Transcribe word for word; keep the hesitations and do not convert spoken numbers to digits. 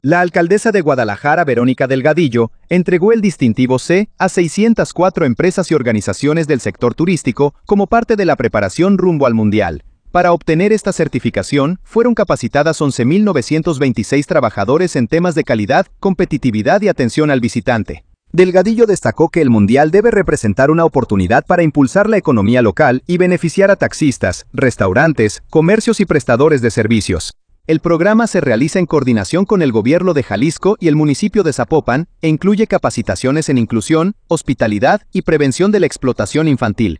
La alcaldesa de Guadalajara, Verónica Delgadillo, entregó el distintivo C a seiscientas cuatro empresas y organizaciones del sector turístico como parte de la preparación rumbo al Mundial. Para obtener esta certificación, fueron capacitadas once mil novecientos veintiséis trabajadores en temas de calidad, competitividad y atención al visitante. Delgadillo destacó que el Mundial debe representar una oportunidad para impulsar la economía local y beneficiar a taxistas, restaurantes, comercios y prestadores de servicios. El programa se realiza en coordinación con el Gobierno de Jalisco y el municipio de Zapopan e incluye capacitaciones en inclusión, hospitalidad y prevención de la explotación infantil.